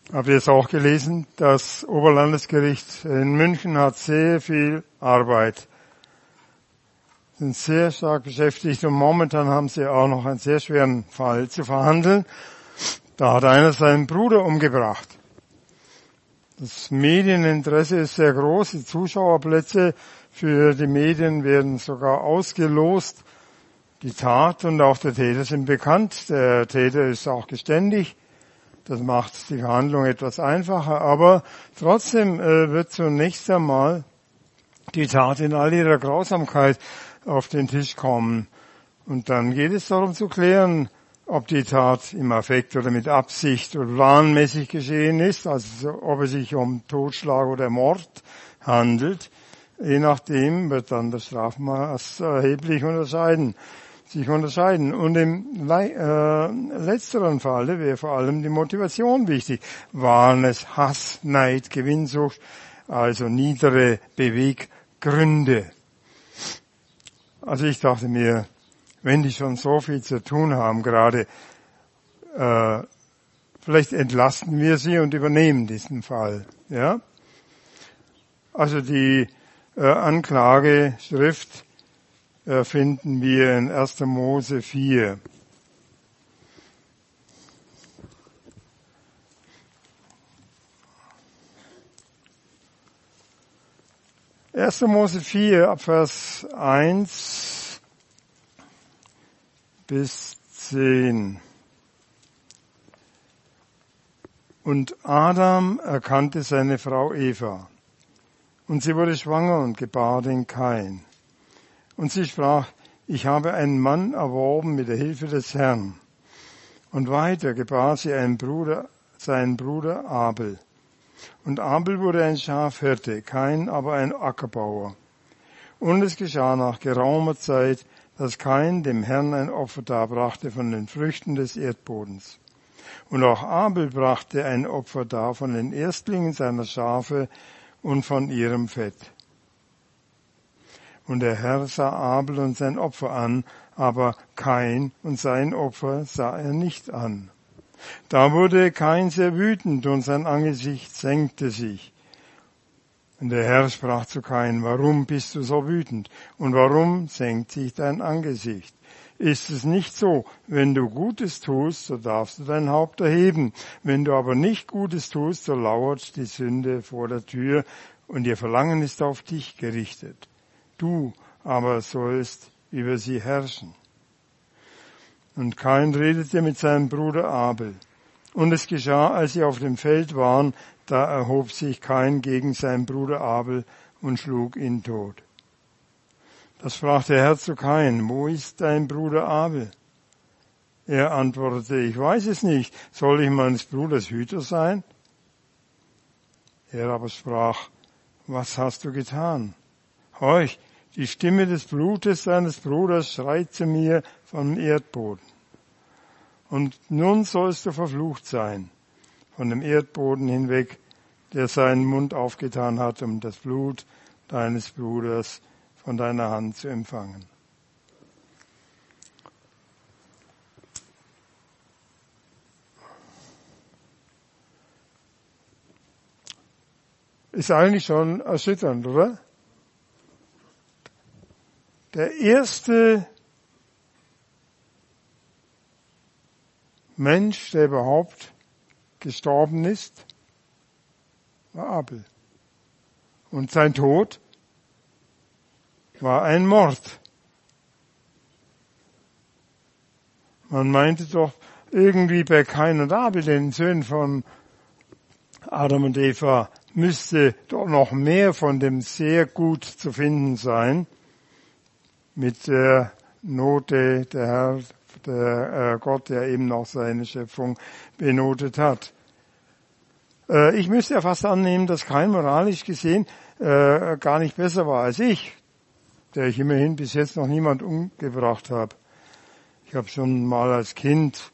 Habt ihr jetzt auch gelesen? Das Oberlandesgericht in München hat sehr viel Arbeit. Sind sehr stark beschäftigt und momentan haben sie auch noch einen sehr schweren Fall zu verhandeln. Da hat einer seinen Bruder umgebracht. Das Medieninteresse ist sehr groß. Die Zuschauerplätze für die Medien werden sogar ausgelost. Die Tat und auch der Täter sind bekannt. Der Täter ist auch geständig. Das macht die Verhandlung etwas einfacher. Aber trotzdem wird zunächst einmal die Tat in all ihrer Grausamkeit auf den Tisch kommen. Und dann geht es darum zu klären, ob die Tat im Affekt oder mit Absicht oder planmäßig geschehen ist, also ob es sich um Totschlag oder Mord handelt. Je nachdem wird dann das Strafmaß erheblich sich unterscheiden. Und im letzteren Falle wäre vor allem die Motivation wichtig. Waren es Hass, Neid, Gewinnsucht, also niedere Beweggründe? Also ich dachte mir, wenn die schon so viel zu tun haben gerade, vielleicht entlasten wir sie und übernehmen diesen Fall. Ja? Also die Anklageschrift finden wir in 1. Mose 4. Erster Mose 4, ab Vers 1 bis 10. Und Adam erkannte seine Frau Eva, und sie wurde schwanger und gebar den Kain. Und sie sprach, ich habe einen Mann erworben mit der Hilfe des Herrn. Und weiter gebar sie seinen Bruder Abel. Und Abel wurde ein Schafhirte, Kain aber ein Ackerbauer. Und es geschah nach geraumer Zeit, dass Kain dem Herrn ein Opfer darbrachte von den Früchten des Erdbodens. Und auch Abel brachte ein Opfer dar von den Erstlingen seiner Schafe und von ihrem Fett. Und der Herr sah Abel und sein Opfer an, aber Kain und sein Opfer sah er nicht an. Da wurde Kain sehr wütend und sein Angesicht senkte sich. Und der Herr sprach zu Kain, warum bist du so wütend? Und warum senkt sich dein Angesicht? Ist es nicht so, wenn du Gutes tust, so darfst du dein Haupt erheben. Wenn du aber nicht Gutes tust, so lauert die Sünde vor der Tür und ihr Verlangen ist auf dich gerichtet. Du aber sollst über sie herrschen. Und Kain redete mit seinem Bruder Abel. Und es geschah, als sie auf dem Feld waren, da erhob sich Kain gegen seinen Bruder Abel und schlug ihn tot. Da sprach der Herr zu Kain, wo ist dein Bruder Abel? Er antwortete, ich weiß es nicht, soll ich meines Bruders Hüter sein? Er aber sprach, was hast du getan? Horch, die Stimme des Blutes deines Bruders schreit zu mir vom Erdboden. Und nun sollst du verflucht sein von dem Erdboden hinweg, der seinen Mund aufgetan hat, um das Blut deines Bruders von deiner Hand zu empfangen. Ist eigentlich schon erschütternd, oder? Der erste Mensch, der überhaupt gestorben ist, war Abel. Und sein Tod war ein Mord. Man meinte doch irgendwie bei Kain und Abel, den Söhnen von Adam und Eva, müsste doch noch mehr von dem sehr gut zu finden sein, mit der Note der Herr, der Gott, der eben noch seine Schöpfung benotet hat. Ich müsste ja fast annehmen, dass Kain moralisch gesehen gar nicht besser war als ich, der ich immerhin bis jetzt noch niemand umgebracht habe. Ich habe schon mal als Kind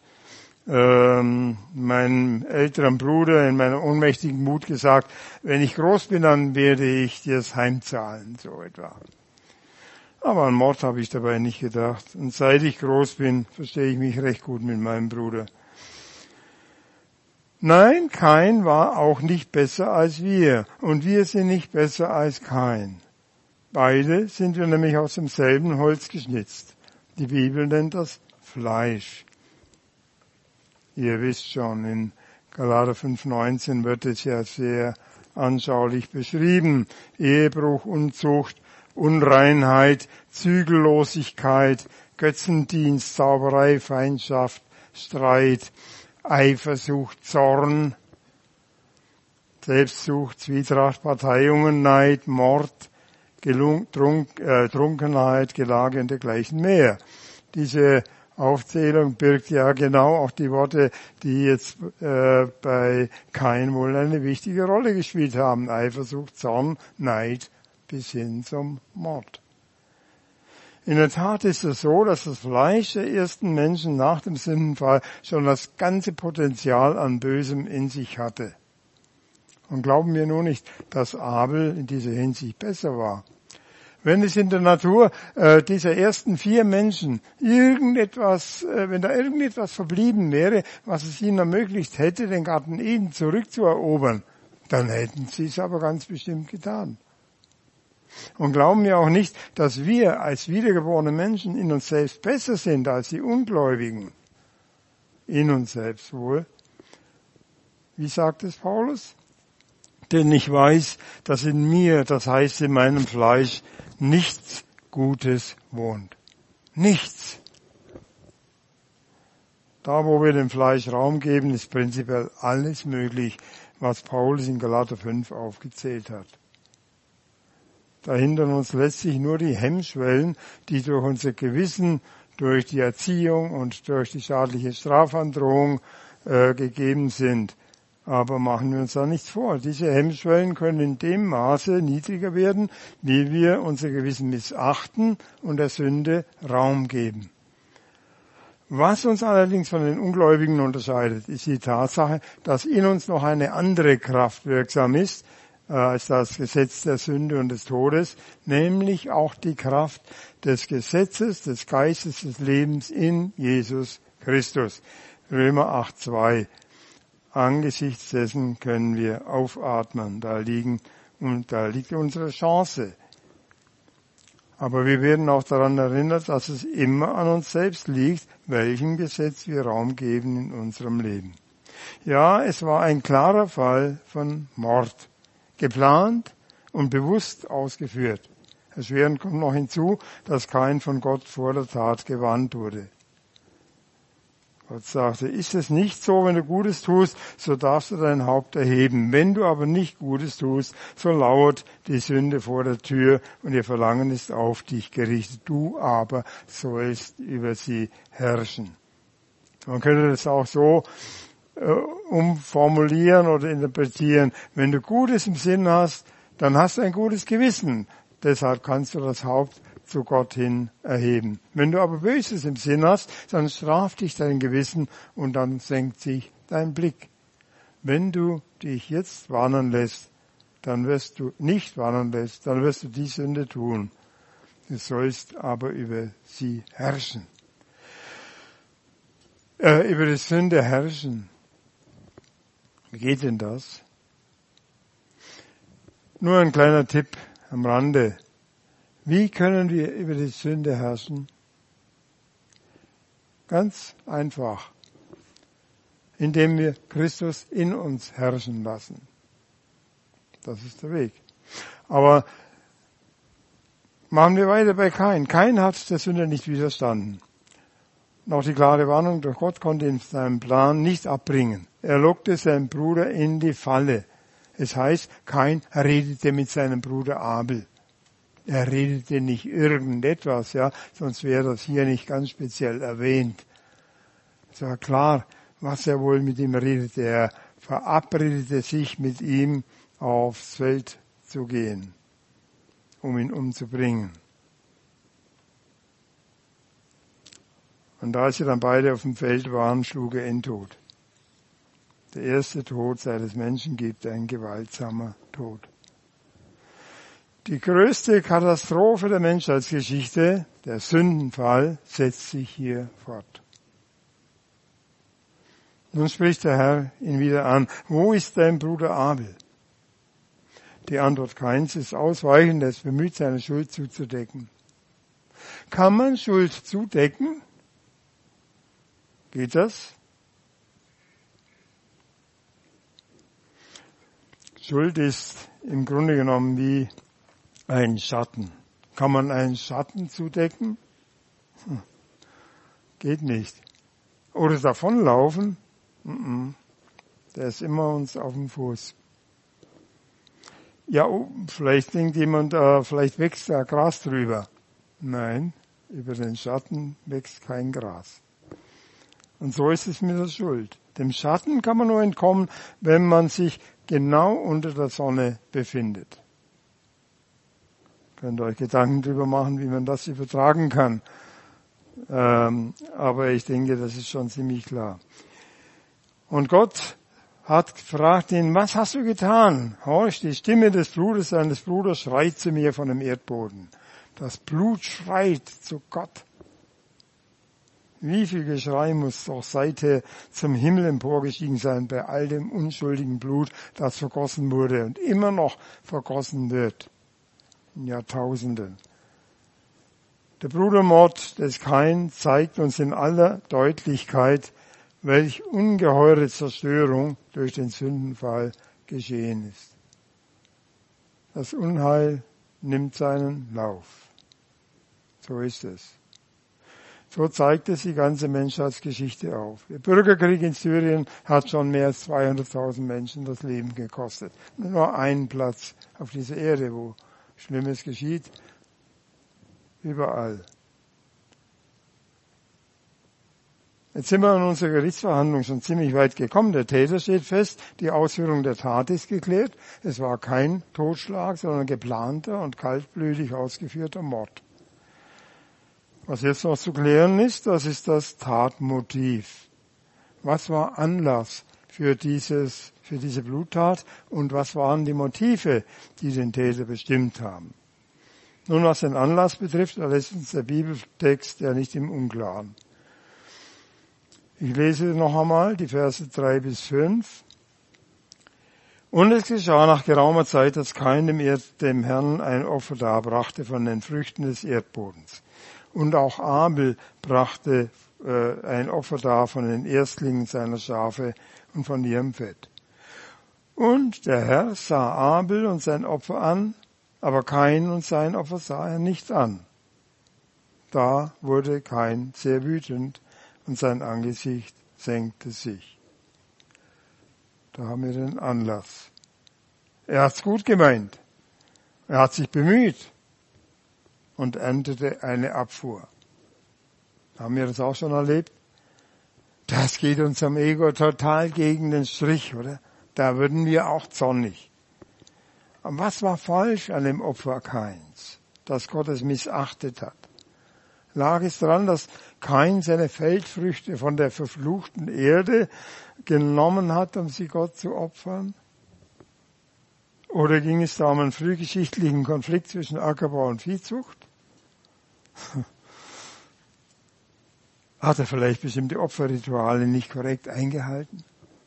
meinem älteren Bruder in meiner ohnmächtigen Mut gesagt, wenn ich groß bin, dann werde ich dir das heimzahlen, so etwa. Aber an Mord habe ich dabei nicht gedacht. Und seit ich groß bin, verstehe ich mich recht gut mit meinem Bruder. Nein, Kain war auch nicht besser als wir und wir sind nicht besser als Kain. Beide sind wir nämlich aus demselben Holz geschnitzt. Die Bibel nennt das Fleisch. Ihr wisst schon, in Galater 5,19 wird es ja sehr anschaulich beschrieben. Ehebruch, Unzucht, Unreinheit, Zügellosigkeit, Götzendienst, Zauberei, Feindschaft, Streit, Eifersucht, Zorn, Selbstsucht, Zwietracht, Parteiungen, Neid, Mord, Trunkenheit, Gelage und dergleichen mehr. Diese Aufzählung birgt ja genau auch die Worte, die jetzt bei Kain wohl eine wichtige Rolle gespielt haben. Eifersucht, Zorn, Neid bis hin zum Mord. In der Tat ist es so, dass das Fleisch der ersten Menschen nach dem Sündenfall schon das ganze Potenzial an Bösem in sich hatte. Und glauben wir nur nicht, dass Abel in dieser Hinsicht besser war. Wenn es in der Natur dieser ersten 4 Menschen wenn da irgendetwas verblieben wäre, was es ihnen ermöglicht hätte, den Garten Eden zurückzuerobern, dann hätten sie es aber ganz bestimmt getan. Und glauben wir auch nicht, dass wir als wiedergeborene Menschen in uns selbst besser sind als die Ungläubigen. In uns selbst wohl. Wie sagt es Paulus? Denn ich weiß, dass in mir, das heißt in meinem Fleisch, nichts Gutes wohnt. Nichts. Da, wo wir dem Fleisch Raum geben, ist prinzipiell alles möglich, was Paulus in Galater 5 aufgezählt hat. Da hindern uns letztlich nur die Hemmschwellen, die durch unser Gewissen, durch die Erziehung und durch die staatliche Strafandrohung gegeben sind. Aber machen wir uns da nichts vor. Diese Hemmschwellen können in dem Maße niedriger werden, wie wir unser Gewissen missachten und der Sünde Raum geben. Was uns allerdings von den Ungläubigen unterscheidet, ist die Tatsache, dass in uns noch eine andere Kraft wirksam ist, als das Gesetz der Sünde und des Todes, nämlich auch die Kraft des Gesetzes, des Geistes des Lebens in Jesus Christus. Römer 8,2. Angesichts dessen können wir aufatmen. Da liegt unsere Chance. Aber wir werden auch daran erinnert, dass es immer an uns selbst liegt, welchem Gesetz wir Raum geben in unserem Leben. Ja, es war ein klarer Fall von Mord. Geplant und bewusst ausgeführt. Erschwerend kommt noch hinzu, dass Kain von Gott vor der Tat gewarnt wurde. Gott sagte, ist es nicht so, wenn du Gutes tust, so darfst du dein Haupt erheben. Wenn du aber nicht Gutes tust, so lauert die Sünde vor der Tür und ihr Verlangen ist auf dich gerichtet. Du aber sollst über sie herrschen. Man könnte das auch so umformulieren oder interpretieren. Wenn du Gutes im Sinn hast, dann hast du ein gutes Gewissen. Deshalb kannst du das Haupt zu Gott hin erheben. Wenn du aber Böses im Sinn hast, dann straft dich dein Gewissen und dann senkt sich dein Blick. Wenn du dich jetzt warnen lässt, dann wirst du die Sünde tun. Du sollst aber über sie herrschen. Über die Sünde herrschen. Wie geht denn das? Nur ein kleiner Tipp am Rande. Wie können wir über die Sünde herrschen? Ganz einfach. Indem wir Christus in uns herrschen lassen. Das ist der Weg. Aber machen wir weiter bei Kain. Kain hat der Sünde nicht widerstanden. Und auch die klare Warnung durch Gott konnte ihn seinen Plan nicht abbringen. Er lockte seinen Bruder in die Falle. Es heißt, Kain redete mit seinem Bruder Abel. Er redete nicht irgendetwas, ja, sonst wäre das hier nicht ganz speziell erwähnt. Es war klar, was er wohl mit ihm redete. Er verabredete sich mit ihm, aufs Feld zu gehen, um ihn umzubringen. Und als sie dann beide auf dem Feld waren, schlug er ihn tot. Der erste Tod, seit es Menschen gibt, ein gewaltsamer Tod. Die größte Katastrophe der Menschheitsgeschichte, der Sündenfall, setzt sich hier fort. Nun spricht der Herr ihn wieder an. Wo ist dein Bruder Abel? Die Antwort Kains ist ausweichend, er ist bemüht, seine Schuld zuzudecken. Kann man Schuld zudecken? Geht das? Schuld ist im Grunde genommen wie ein Schatten. Kann man einen Schatten zudecken? Geht nicht. Oder davonlaufen? Der ist immer uns auf dem Fuß. Ja, vielleicht denkt jemand, vielleicht wächst da Gras drüber. Nein, über den Schatten wächst kein Gras. Und so ist es mit der Schuld. Dem Schatten kann man nur entkommen, wenn man sich genau unter der Sonne befindet. Könnt ihr euch Gedanken darüber machen, wie man das übertragen kann. Aber ich denke, das ist schon ziemlich klar. Und Gott hat gefragt ihn, was hast du getan? Horch, die Stimme des Blutes seines Bruders schreit zu mir von dem Erdboden. Das Blut schreit zu Gott. Wie viel Geschrei muss doch seither zum Himmel emporgestiegen sein bei all dem unschuldigen Blut, das vergossen wurde und immer noch vergossen wird. In Jahrtausenden. Der Brudermord des Kain zeigt uns in aller Deutlichkeit, welch ungeheure Zerstörung durch den Sündenfall geschehen ist. Das Unheil nimmt seinen Lauf. So ist es. So zeigt es die ganze Menschheitsgeschichte auf. Der Bürgerkrieg in Syrien hat schon mehr als 200.000 Menschen das Leben gekostet. Nur ein Platz auf dieser Erde, wo Schlimmes geschieht. Überall. Jetzt sind wir in unserer Gerichtsverhandlung schon ziemlich weit gekommen. Der Täter steht fest, die Ausführung der Tat ist geklärt. Es war kein Totschlag, sondern ein geplanter und kaltblütig ausgeführter Mord. Was jetzt noch zu klären ist, das ist das Tatmotiv. Was war Anlass für diese Bluttat und was waren die Motive, die den Täter bestimmt haben? Nun, was den Anlass betrifft, da lässt uns der Bibeltext ja nicht im Unklaren. Ich lese noch einmal die Verse 3 bis 5. Und es geschah nach geraumer Zeit, dass Kain dem Herrn ein Opfer darbrachte von den Früchten des Erdbodens. Und auch Abel brachte ein Opfer dar von den Erstlingen seiner Schafe und von ihrem Fett. Und der Herr sah Abel und sein Opfer an, aber Kain und sein Opfer sah er nicht an. Da wurde Kain sehr wütend und sein Angesicht senkte sich. Da haben wir den Anlass. Er hat's gut gemeint. Er hat sich bemüht und erntete eine Abfuhr. Haben wir das auch schon erlebt? Das geht unserem Ego total gegen den Strich, oder? Da würden wir auch zornig. Und was war falsch an dem Opfer Kains, das Gott es missachtet hat? Lag es daran, dass Kain seine Feldfrüchte von der verfluchten Erde genommen hat, um sie Gott zu opfern? Oder ging es da um einen frühgeschichtlichen Konflikt zwischen Ackerbau und Viehzucht? Hat er vielleicht bestimmte Opferrituale nicht korrekt eingehalten?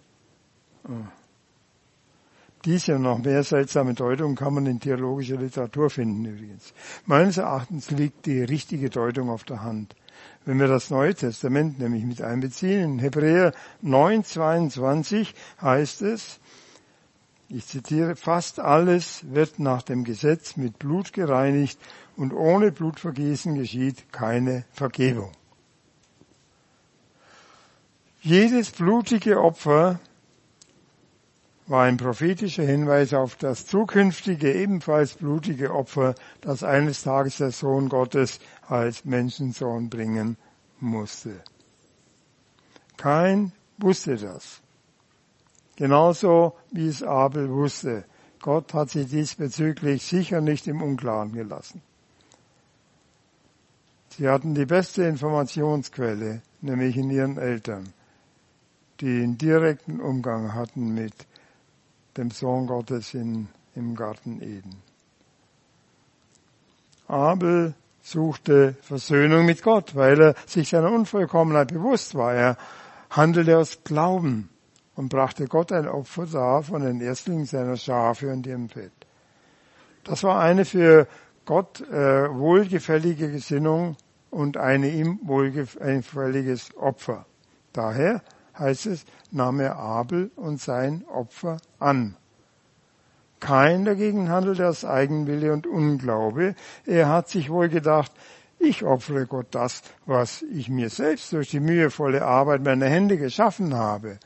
Diese und noch mehr seltsame Deutungen kann man in theologischer Literatur finden übrigens. Meines Erachtens liegt die richtige Deutung auf der Hand. Wenn wir das Neue Testament nämlich mit einbeziehen, in Hebräer 9,22 heißt es, ich zitiere, fast alles wird nach dem Gesetz mit Blut gereinigt und ohne Blutvergießen geschieht keine Vergebung. Jedes blutige Opfer war ein prophetischer Hinweis auf das zukünftige, ebenfalls blutige Opfer, das eines Tages der Sohn Gottes als Menschensohn bringen musste. Kain wusste das. Genauso wie es Abel wusste. Gott hat sie diesbezüglich sicher nicht im Unklaren gelassen. Sie hatten die beste Informationsquelle, nämlich in ihren Eltern, die einen direkten Umgang hatten mit dem Sohn Gottes im Garten Eden. Abel suchte Versöhnung mit Gott, weil er sich seiner Unvollkommenheit bewusst war. Er handelte aus Glauben und brachte Gott ein Opfer dar von den Erstlingen seiner Schafe und ihrem Fett. Das war eine für Gott wohlgefällige Gesinnung und eine ihm wohlgefälliges Opfer. Daher heißt es, nahm er Abel und sein Opfer an. Kain dagegen handelte aus Eigenwille und Unglaube. Er hat sich wohl gedacht, ich opfere Gott das, was ich mir selbst durch die mühevolle Arbeit meiner Hände geschaffen habe.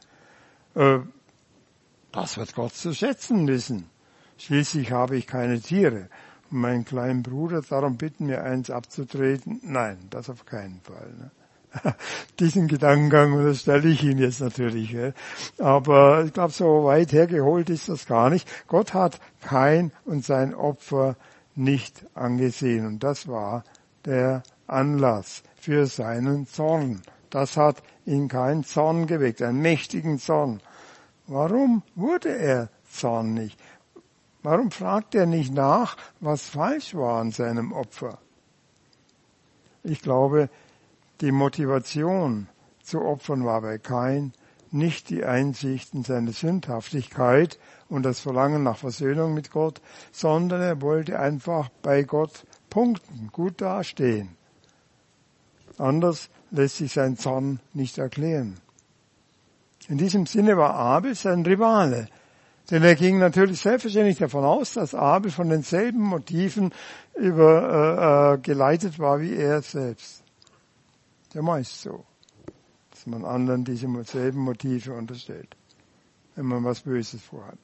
Das wird Gott zu schätzen wissen. Schließlich habe ich keine Tiere. Und meinen kleinen Bruder darum bitten, mir eins abzutreten. Nein, das auf keinen Fall. Ne? Diesen Gedankengang unterstelle ich ihm jetzt natürlich. Aber ich glaube, so weit hergeholt ist das gar nicht. Gott hat Kain und sein Opfer nicht angesehen. Und das war der Anlass für seinen Zorn. Das hat in Kain Zorn geweckt, einen mächtigen Zorn. Warum wurde er zornig? Warum fragt er nicht nach, was falsch war an seinem Opfer? Ich glaube, die Motivation zu opfern war bei Kain nicht die Einsicht in seine Sündhaftigkeit und das Verlangen nach Versöhnung mit Gott, sondern er wollte einfach bei Gott punkten, gut dastehen. Anders lässt sich sein Zorn nicht erklären. In diesem Sinne war Abel sein Rivale, denn er ging natürlich selbstverständlich davon aus, dass Abel von denselben Motiven geleitet war wie er selbst. Der meist so, dass man anderen diese selben Motive unterstellt, wenn man was Böses vorhat.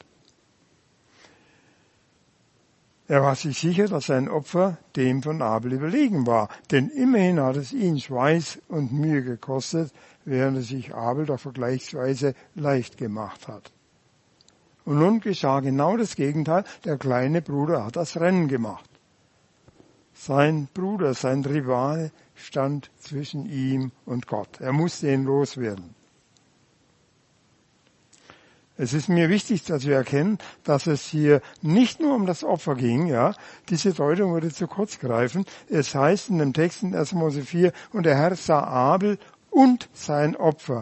Er war sich sicher, dass sein Opfer dem von Abel überlegen war, denn immerhin hat es ihn Schweiß und Mühe gekostet, während es sich Abel doch vergleichsweise leicht gemacht hat. Und nun geschah genau das Gegenteil, der kleine Bruder hat das Rennen gemacht. Sein Bruder, sein Rivale stand zwischen ihm und Gott. Er musste ihn loswerden. Es ist mir wichtig, dass wir erkennen, dass es hier nicht nur um das Opfer ging, ja. Diese Deutung würde zu kurz greifen. Es heißt in dem Text in 1. Mose 4, und der Herr sah Abel und sein Opfer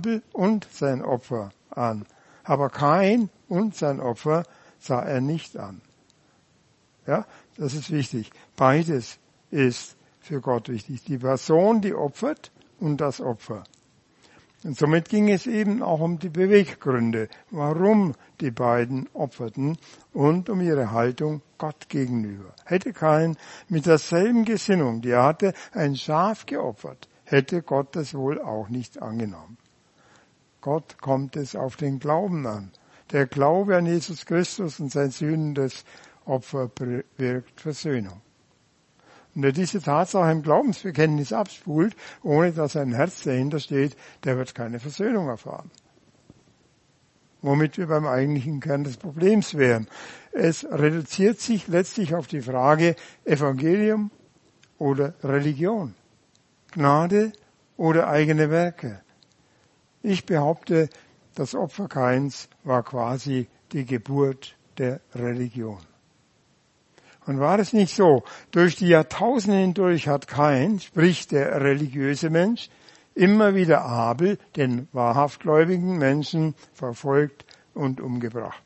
an. Aber Kain und sein Opfer sah er nicht an. Ja, das ist wichtig. Beides ist für Gott wichtig. Die Person, die opfert und das Opfer. Und somit ging es eben auch um die Beweggründe, warum die beiden opferten und um ihre Haltung Gott gegenüber. Hätte Kain mit derselben Gesinnung, die er hatte, ein Schaf geopfert, hätte Gott das wohl auch nicht angenommen. Gott kommt es auf den Glauben an. Der Glaube an Jesus Christus und sein sühnendes Opfer bewirkt Versöhnung. Und wer diese Tatsache im Glaubensbekenntnis abspult, ohne dass ein Herz dahinter steht, der wird keine Versöhnung erfahren. Womit wir beim eigentlichen Kern des Problems wären. Es reduziert sich letztlich auf die Frage Evangelium oder Religion, Gnade oder eigene Werke. Ich behaupte, das Opfer Kains war quasi die Geburt der Religion. Und war es nicht so, durch die Jahrtausende hindurch hat Kain, sprich der religiöse Mensch, immer wieder Abel, den wahrhaft gläubigen Menschen, verfolgt und umgebracht.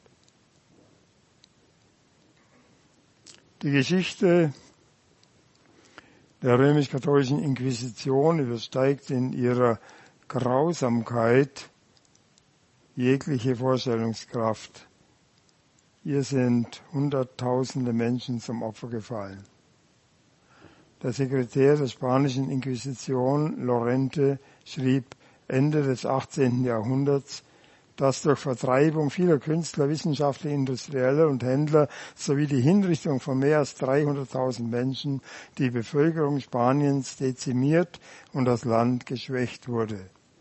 Die Geschichte der römisch-katholischen Inquisition übersteigt in ihrer Grausamkeit jegliche Vorstellungskraft. Hier sind Hunderttausende Menschen zum Opfer gefallen. Der Sekretär der spanischen Inquisition, Lorente, schrieb Ende des 18. Jahrhunderts, dass durch Vertreibung vieler Künstler, Wissenschaftler, Industrieller und Händler sowie die Hinrichtung von mehr als 300.000 Menschen die Bevölkerung Spaniens dezimiert und das Land geschwächt wurde.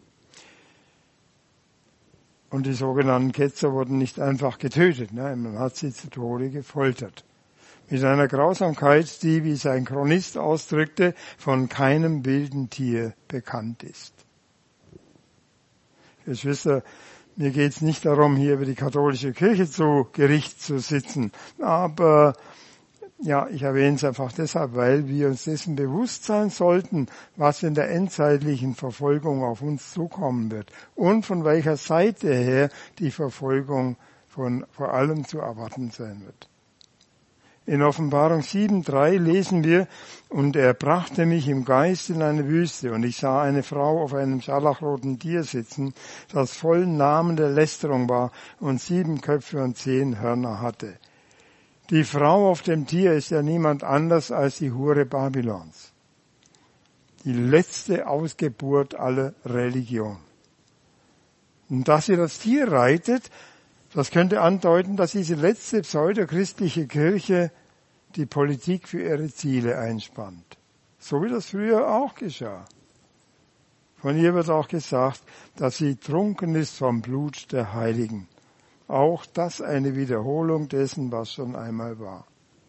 Und die sogenannten Ketzer wurden nicht einfach getötet, nein, man hat sie zu Tode gefoltert. Mit einer Grausamkeit, die, wie sein Chronist ausdrückte, von keinem wilden Tier bekannt ist. Geschwister, mir geht es nicht darum, hier über die katholische Kirche zu Gericht zu sitzen, aber Ja, ich erwähne es einfach deshalb, weil wir uns dessen bewusst sein sollten, was in der endzeitlichen Verfolgung auf uns zukommen wird und von welcher Seite her die Verfolgung vor allem zu erwarten sein wird. In Offenbarung 7,3 lesen wir, und er brachte mich im Geist in eine Wüste, und ich sah eine Frau auf einem scharlachroten Tier sitzen, das voll Namen der Lästerung war und 7 Köpfe und 10 Hörner hatte. Die Frau auf dem Tier ist ja niemand anders als die Hure Babylons. Die letzte Ausgeburt aller Religion. Und dass sie das Tier reitet, das könnte andeuten, dass diese letzte pseudochristliche Kirche die Politik für ihre Ziele einspannt. So wie das früher auch geschah. Von ihr wird auch gesagt, dass sie trunken ist vom Blut der Heiligen. Auch das eine Wiederholung dessen, was schon einmal war.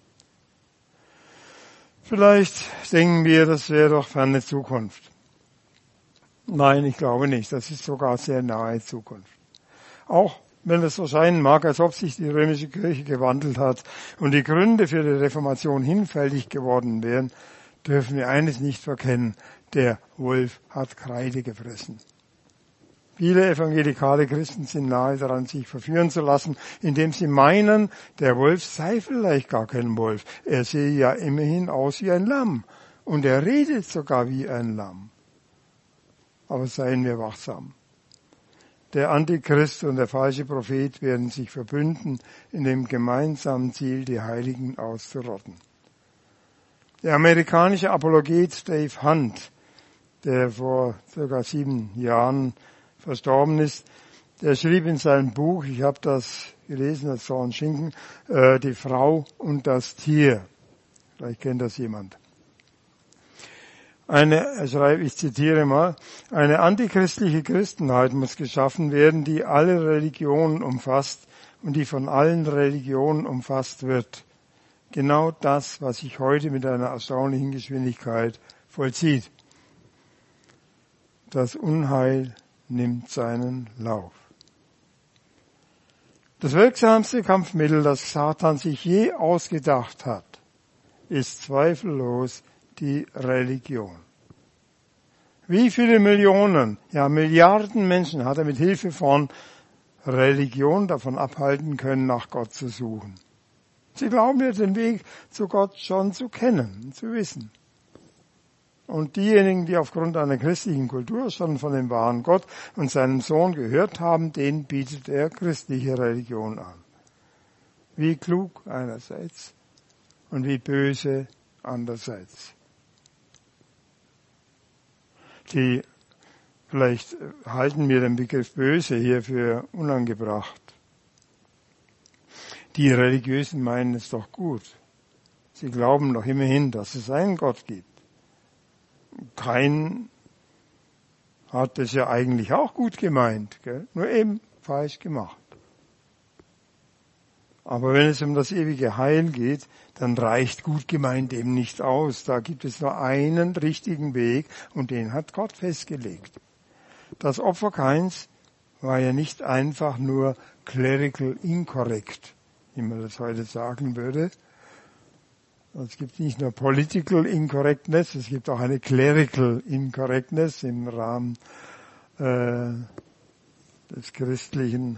Vielleicht denken wir, das wäre doch ferne Zukunft. Nein, ich glaube nicht. Das ist sogar sehr nahe Zukunft. Auch wenn es so scheinen mag, als ob sich die römische Kirche gewandelt hat und die Gründe für die Reformation hinfällig geworden wären, dürfen wir eines nicht verkennen. Der Wolf hat Kreide gefressen. Viele evangelikale Christen sind nahe daran, sich verführen zu lassen, indem sie meinen, der Wolf sei vielleicht gar kein Wolf. Er sehe ja immerhin aus wie ein Lamm und er redet sogar wie ein Lamm. Aber seien wir wachsam. Der Antichrist und der falsche Prophet werden sich verbünden, in dem gemeinsamen Ziel, die Heiligen auszurotten. Der amerikanische Apologet Dave Hunt, der vor ca. 7 Jahren verstorben ist, der schrieb in seinem Buch, ich habe das gelesen, das Zorn Schinken, die Frau und das Tier. Vielleicht kennt das jemand. Er schreibt, ich zitiere mal, eine antichristliche Christenheit muss geschaffen werden, die alle Religionen umfasst und die von allen Religionen umfasst wird. Genau das, was sich heute mit einer erstaunlichen Geschwindigkeit vollzieht. Das Unheil nimmt seinen Lauf. Das wirksamste Kampfmittel, das Satan sich je ausgedacht hat, ist zweifellos die Religion. Wie viele Millionen, ja Milliarden Menschen hat er mit Hilfe von Religion davon abhalten können, nach Gott zu suchen? Sie glauben ja den Weg zu Gott schon zu kennen, zu wissen. Und diejenigen, die aufgrund einer christlichen Kultur schon von dem wahren Gott und seinem Sohn gehört haben, denen bietet er christliche Religion an. Wie klug einerseits und wie böse andererseits. Vielleicht halten wir den Begriff böse hier für unangebracht. Die Religiösen meinen es doch gut. Sie glauben doch immerhin, dass es einen Gott gibt. Kain hat es ja eigentlich auch gut gemeint, gell? Nur eben falsch gemacht. Aber wenn es um das ewige Heil geht, dann reicht gut gemeint eben nicht aus. Da gibt es nur einen richtigen Weg und den hat Gott festgelegt. Das Opfer Kains war ja nicht einfach nur clerical incorrect, wie man das heute sagen würde. Es gibt nicht nur political incorrectness, es gibt auch eine clerical incorrectness im Rahmen der christlichen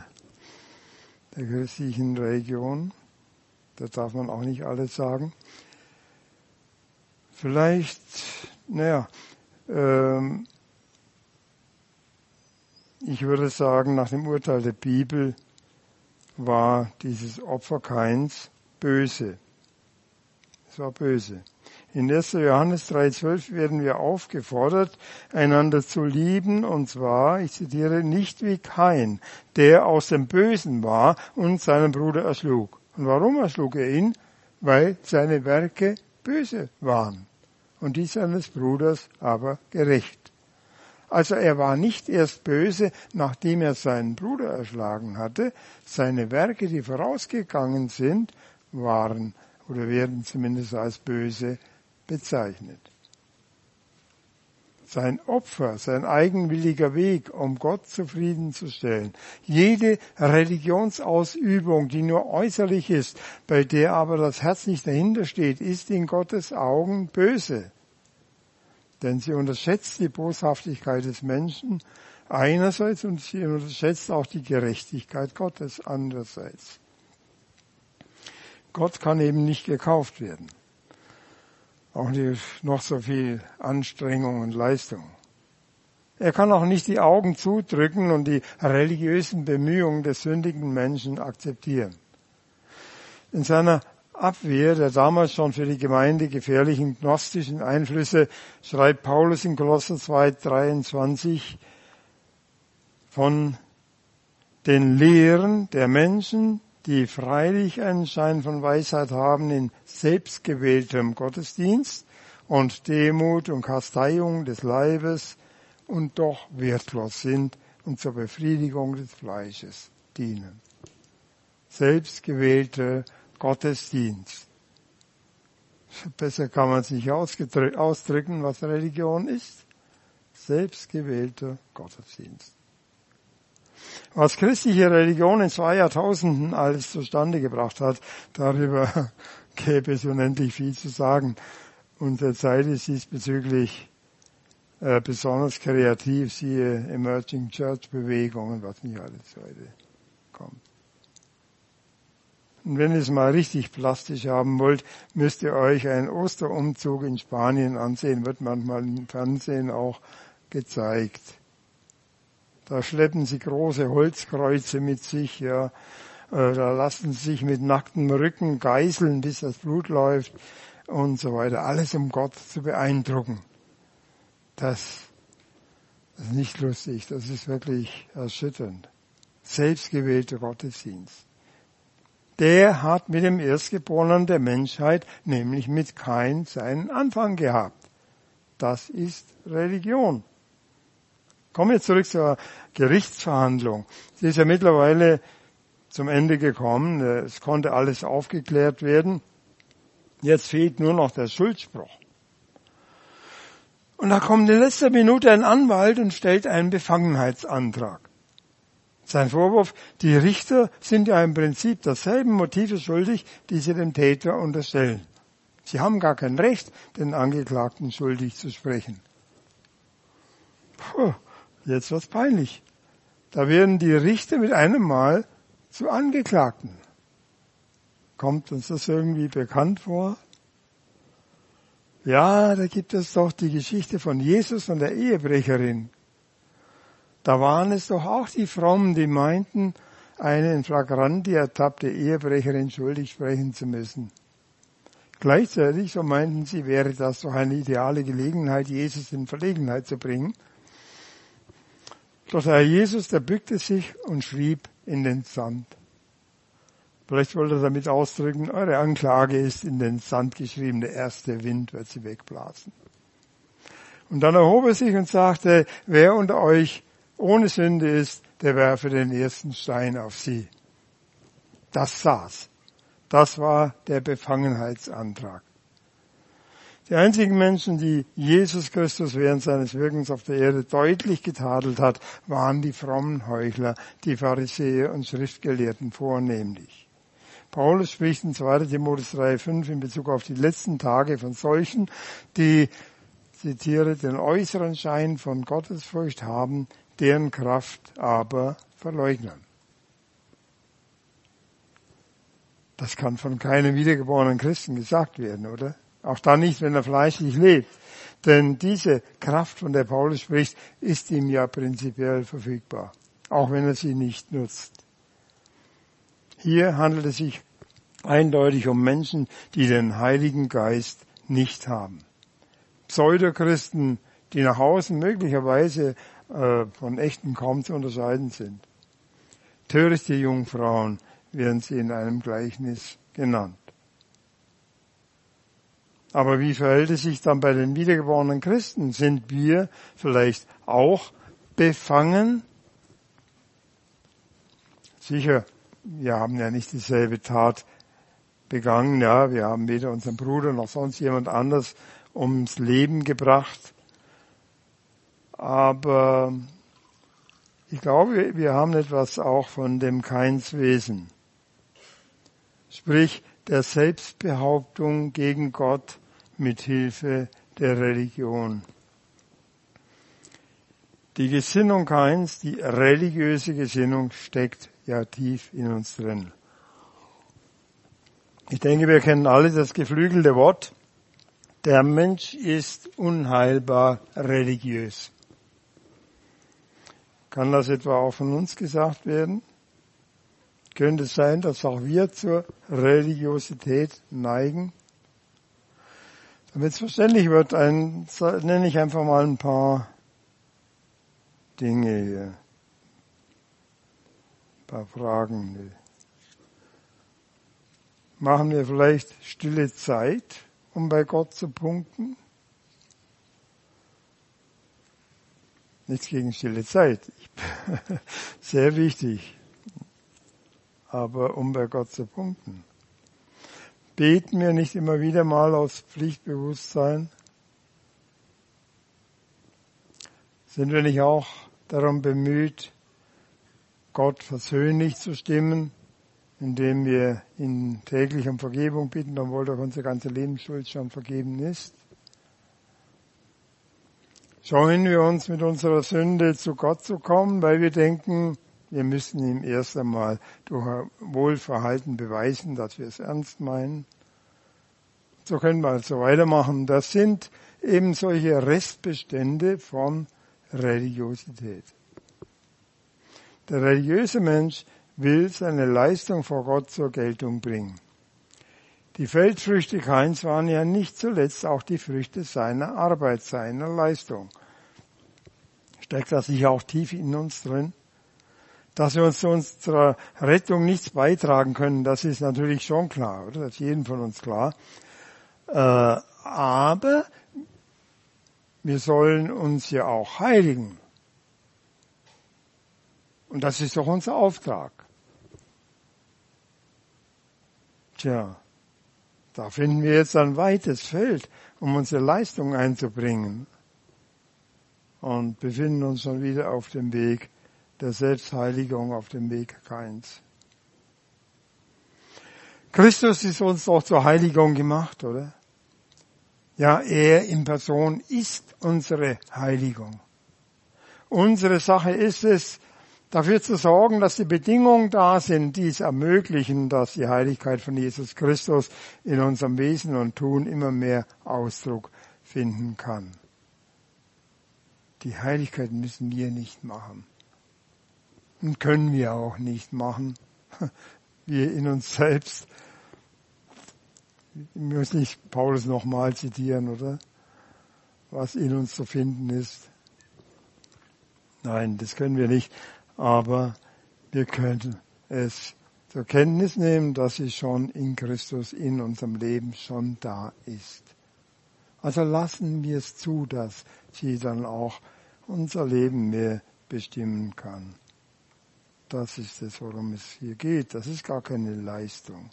Religion. Da darf man auch nicht alles sagen. Vielleicht, ich würde sagen, nach dem Urteil der Bibel war dieses Opfer Kains böse. Es war böse. In 1. Johannes 3,12 werden wir aufgefordert, einander zu lieben, und zwar, ich zitiere, nicht wie Kain, der aus dem Bösen war und seinen Bruder erschlug. Und warum erschlug er ihn? Weil seine Werke böse waren und die seines Bruders aber gerecht. Also er war nicht erst böse, nachdem er seinen Bruder erschlagen hatte. Seine Werke, die vorausgegangen sind, waren oder werden zumindest als böse bezeichnet. sein Opfer, sein eigenwilliger Weg, um Gott zufriedenzustellen. Jede Religionsausübung, die nur äußerlich ist, bei der aber das Herz nicht dahinter steht, ist in Gottes Augen böse. Denn sie unterschätzt die Boshaftigkeit des Menschen einerseits und sie unterschätzt auch die Gerechtigkeit Gottes andererseits. Gott kann eben nicht gekauft werden. Auch nicht noch so viel Anstrengung und Leistung. Er kann auch nicht die Augen zudrücken und die religiösen Bemühungen des sündigen Menschen akzeptieren. In seiner Abwehr der damals schon für die Gemeinde gefährlichen gnostischen Einflüsse schreibt Paulus in Kolosser 2,23 von den Lehren der Menschen, die freilich einen Schein von Weisheit haben in selbstgewähltem Gottesdienst und Demut und Kasteiung des Leibes und doch wertlos sind und zur Befriedigung des Fleisches dienen. Selbstgewählter Gottesdienst. Besser kann man es nicht ausdrücken, was Religion ist. Selbstgewählter Gottesdienst. Was christliche Religion in 2 Jahrtausenden alles zustande gebracht hat, darüber gäbe es unendlich viel zu sagen. Unsere Zeit ist diesbezüglich besonders kreativ, siehe Emerging Church Bewegungen, was nicht alles heute kommt. Und wenn ihr es mal richtig plastisch haben wollt, müsst ihr euch einen Osterumzug in Spanien ansehen, wird manchmal im Fernsehen auch gezeigt. Da schleppen sie große Holzkreuze mit sich, ja. Da lassen sie sich mit nacktem Rücken geißeln, bis das Blut läuft und so weiter. Alles um Gott zu beeindrucken. Das ist nicht lustig, das ist wirklich erschütternd. Selbstgewählter Gottesdienst. Der hat mit dem Erstgeborenen der Menschheit, nämlich mit Kain, seinen Anfang gehabt. Das ist Religion. Kommen wir zurück zur Gerichtsverhandlung. Sie ist ja mittlerweile zum Ende gekommen. Es konnte alles aufgeklärt werden. Jetzt fehlt nur noch der Schuldspruch. Und da kommt in letzter Minute ein Anwalt und stellt einen Befangenheitsantrag. Sein Vorwurf, die Richter sind ja im Prinzip derselben Motive schuldig, die sie dem Täter unterstellen. Sie haben gar kein Recht, den Angeklagten schuldig zu sprechen. Puh. Jetzt wird's peinlich. Da werden die Richter mit einem Mal zu Angeklagten. Kommt uns das irgendwie bekannt vor? Ja, da gibt es doch die Geschichte von Jesus und der Ehebrecherin. Da waren es doch auch die Frommen, die meinten, eine in flagranti ertappte Ehebrecherin schuldig sprechen zu müssen. Gleichzeitig, so meinten sie, wäre das doch eine ideale Gelegenheit, Jesus in Verlegenheit zu bringen. Doch der Herr Jesus, der bückte sich und schrieb in den Sand. Vielleicht wollte er damit ausdrücken, eure Anklage ist in den Sand geschrieben, der erste Wind wird sie wegblasen. Und dann erhob er sich und sagte, wer unter euch ohne Sünde ist, der werfe den ersten Stein auf sie. Das saß. Das war der Befangenheitsantrag. Die einzigen Menschen, die Jesus Christus während seines Wirkens auf der Erde deutlich getadelt hat, waren die frommen Heuchler, die Pharisäer und Schriftgelehrten vornehmlich. Paulus spricht in 2. Timotheus 3,5 in Bezug auf die letzten Tage von solchen, die, zitiere, den äußeren Schein von Gottesfurcht haben, deren Kraft aber verleugnen. Das kann von keinem wiedergeborenen Christen gesagt werden, oder? Auch dann nicht, wenn er fleischlich lebt. Denn diese Kraft, von der Paulus spricht, ist ihm ja prinzipiell verfügbar. Auch wenn er sie nicht nutzt. Hier handelt es sich eindeutig um Menschen, die den Heiligen Geist nicht haben. Pseudochristen, die nach außen möglicherweise von echten kaum zu unterscheiden sind. Törichte Jungfrauen werden sie in einem Gleichnis genannt. Aber wie verhält es sich dann bei den wiedergeborenen Christen? Sind wir vielleicht auch befangen? Sicher, wir haben ja nicht dieselbe Tat begangen. Ja, wir haben weder unseren Bruder noch sonst jemand anders ums Leben gebracht. Aber ich glaube, wir haben etwas auch von dem Kainswesen. Sprich, der Selbstbehauptung gegen Gott mit Hilfe der Religion. Die Gesinnung Kains, die religiöse Gesinnung, steckt ja tief in uns drin. Ich denke, wir kennen alle das geflügelte Wort, der Mensch ist unheilbar religiös. Kann das etwa auch von uns gesagt werden? Könnte es sein, dass auch wir zur Religiosität neigen? Damit es verständlich wird, nenne ich einfach mal ein paar Dinge hier. Ein paar Fragen. Machen wir vielleicht stille Zeit, um bei Gott zu punkten? Nichts gegen stille Zeit. Sehr wichtig. Aber um bei Gott zu punkten. Beten wir nicht immer wieder mal aus Pflichtbewusstsein? Sind wir nicht auch darum bemüht, Gott versöhnlich zu stimmen, indem wir ihn täglich um Vergebung bitten, obwohl doch unsere ganze Lebensschuld schon vergeben ist? Scheuen wir uns mit unserer Sünde zu Gott zu kommen, weil wir denken, wir müssen ihm erst einmal durch Wohlverhalten beweisen, dass wir es ernst meinen. So können wir also weitermachen. Das sind eben solche Restbestände von Religiosität. Der religiöse Mensch will seine Leistung vor Gott zur Geltung bringen. Die Feldfrüchte Kains waren ja nicht zuletzt auch die Früchte seiner Arbeit, seiner Leistung. Steckt das nicht auch tief in uns drin? Dass wir uns zu unserer Rettung nichts beitragen können, das ist natürlich schon klar, oder? Das ist jedem von uns klar. Aber wir sollen uns ja auch heiligen. Und das ist doch unser Auftrag. Tja, da finden wir jetzt ein weites Feld, um unsere Leistung einzubringen. Und befinden uns schon wieder auf dem Weg der Selbstheiligung, auf dem Weg Kains. Christus ist uns doch zur Heiligung gemacht, oder? Ja, er in Person ist unsere Heiligung. Unsere Sache ist es, dafür zu sorgen, dass die Bedingungen da sind, die es ermöglichen, dass die Heiligkeit von Jesus Christus in unserem Wesen und Tun immer mehr Ausdruck finden kann. Die Heiligkeit müssen wir nicht machen. Und können wir auch nicht machen. Wir in uns selbst. Ich muss nicht Paulus nochmal zitieren, oder? Was in uns zu finden ist. Nein, das können wir nicht. Aber wir können es zur Kenntnis nehmen, dass es schon in Christus in unserem Leben schon da ist. Also lassen wir es zu, dass sie dann auch unser Leben mehr bestimmen kann. Das ist es, worum es hier geht. Das ist gar keine Leistung.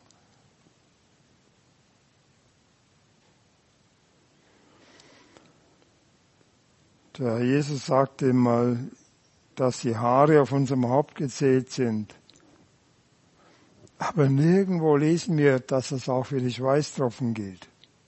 Der Herr Jesus sagte mal, dass die Haare auf unserem Haupt gezählt sind. Aber nirgendwo lesen wir, dass das auch für die Schweißtropfen gilt.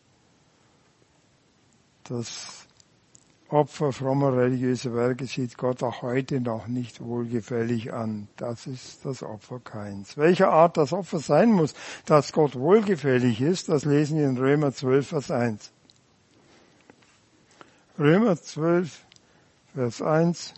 Das Opfer frommer religiöser Werke sieht Gott auch heute noch nicht wohlgefällig an. Das ist das Opfer Kains. Welcher Art das Opfer sein muss, dass Gott wohlgefällig ist, das lesen wir in Römer 12, Vers 1. Römer 12, Vers 1.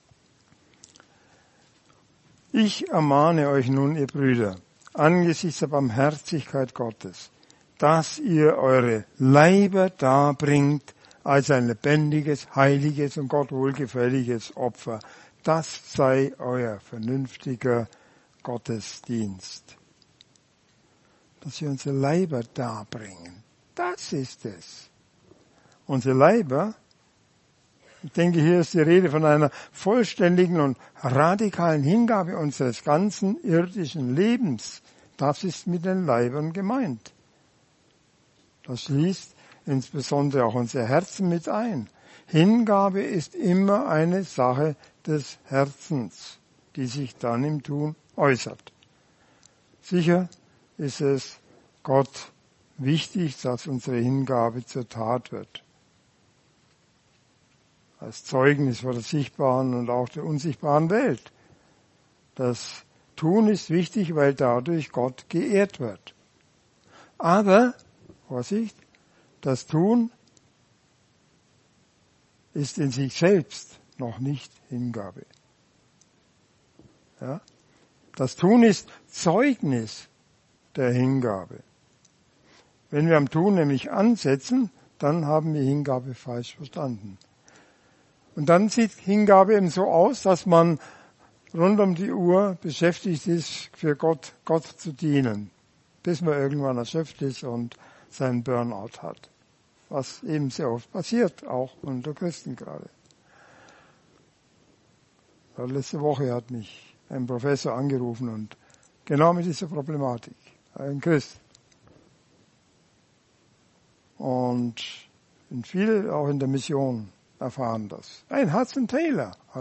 Ich ermahne euch nun, ihr Brüder, angesichts der Barmherzigkeit Gottes, dass ihr eure Leiber darbringt als ein lebendiges, heiliges und Gott wohlgefälliges Opfer. Das sei euer vernünftiger Gottesdienst. Dass wir unsere Leiber darbringen. Das ist es. Unsere Leiber, ich denke, hier ist die Rede von einer vollständigen und radikalen Hingabe unseres ganzen irdischen Lebens. Das ist mit den Leibern gemeint. Das schließt insbesondere auch unser Herzen mit ein. Hingabe ist immer eine Sache des Herzens, die sich dann im Tun äußert. Sicher ist es Gott wichtig, dass unsere Hingabe zur Tat wird. Als Zeugnis vor der sichtbaren und auch der unsichtbaren Welt. Das Tun ist wichtig, weil dadurch Gott geehrt wird. Aber, Vorsicht, das Tun ist in sich selbst noch nicht Hingabe. Ja? Das Tun ist Zeugnis der Hingabe. Wenn wir am Tun nämlich ansetzen, dann haben wir Hingabe falsch verstanden. Und dann sieht Hingabe eben so aus, dass man rund um die Uhr beschäftigt ist, für Gott zu dienen, bis man irgendwann erschöpft ist und seinen Burnout hat. Was eben sehr oft passiert, auch unter Christen gerade. Letzte Woche hat mich ein Professor angerufen und genau mit dieser Problematik, ein Christ. Und viele auch in der Mission erfahren das. Ein Hudson Taylor